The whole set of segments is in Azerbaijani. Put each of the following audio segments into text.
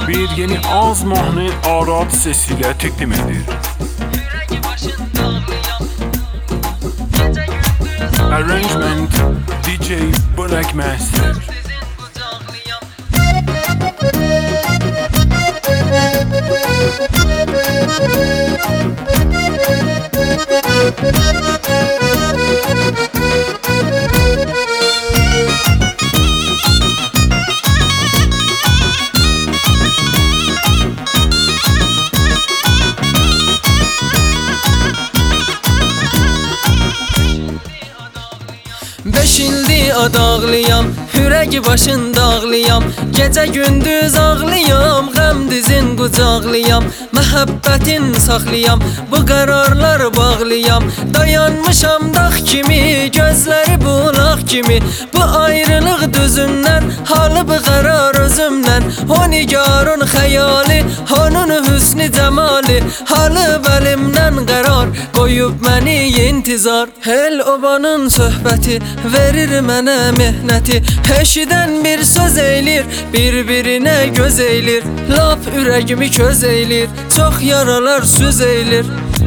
bir yeni ağız mahnı Arad sesiyle teqdim edir. Arrangement DJ Black Master. Beş ildi adağlıyam, ürəgi başında ağlıyam. Gecə gündüz ağlıyam, qəm dizin qucaqlıyam. Məhəbbətin saxlıyam, bu qərarlar bağlıyam. Dayanmışam dağ kimi, gözləri bulaq kimi. Bu ayrılıq düzümdən, halı bu qərar özümdən. O nigarın xəyali, onun hüsnü cəmali. Halı bəlimdən qərar, qoyub məni intizar. El obanın söhbəti verir mənə mehnəti. Eşidən bir söz eylir, bir-birinə göz eylir. Lap ürəyimi köz eylir, çox yaralar süz eylir.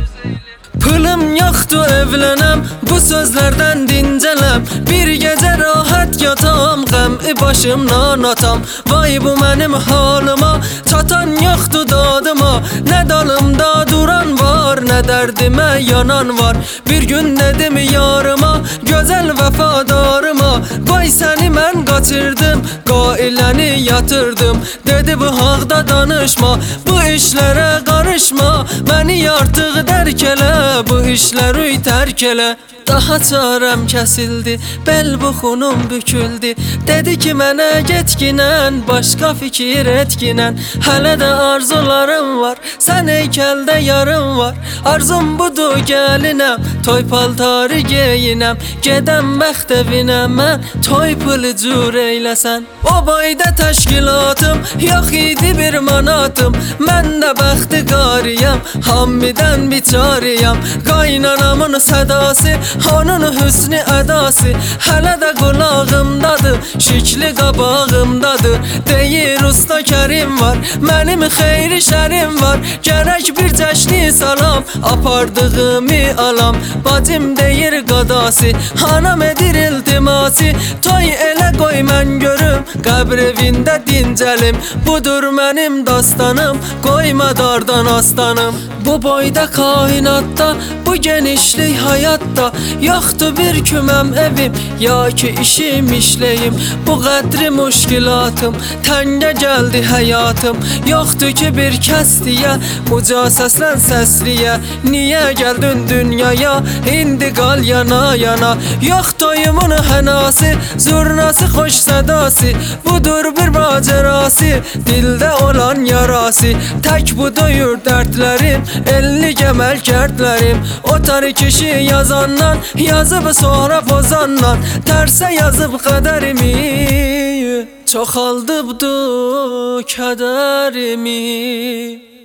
Pılım yoxdur evlənəm, bu sözlərdən dincələm. Bir gecə rahat yatam, qəmi başımdan atam. Vay bu mənim halıma, çatan yoxdur dadıma. Nə dalımda duran var, nə dərdimə yanan var. Bir gün dedim yarıma, gözəl vəfadarıma. Vay səni mən qaçırdım, qailəni yatırdım. Dedi bu haqda danışma, bu işlərə qarışma. Məni artıq dərk elə, bu işləri tərk elə. Daha çarəm kəsildi, bel buxunum büküldü. Dedi ki mənə getginən, başqa fikir etginən. Hələ də arzularım var, sən heykəldə yarım var. Arzum budur gəlinəm, toy paltarı geyinəm. Gedəm bəxt evinə mən, toy pılı cür eyləsən. O boyda təşkilatım, yox idi bir manatım. Mən də bəxti qariyəm, hammidən biçariyəm. Qaynanamın sədası, onun hüsnü ədası. Hələ də qulağımdadır, şikli qabağımdadır. Deyir usta Kərim var, mənim xeyri şərim var. Gərək bir cəşni salam, apardığımı alam. Bacım deyir qadası, anam edir iltimasi. Toy elə qoy mən görüm, qəbr evində dincəlim. Budur mənim dastanım, qoyma dardan astanım. Bu boyda kainatda, bu genişlik hayatta. Yoxdur bir küməm evim, ya ki işim işləyim. Bu qədri müşkilatım, təngə gəldi həyatım. Yoxdur ki bir kəs deyə, uca səslən səsliyə. Niyə gəldin dünyaya, indi qal yana yana. Yox toyumun hənası, zurnası xoş sədası. Budur bir macerası, dildə olan yarası. Tək bu doyur dərdlərim, 50 gəməl kərdlərim. O tarı kişi yazandan, yazıb sonra pozandan. Tərsə yazıb qədərimi, çoxaldıbdı kədərimi.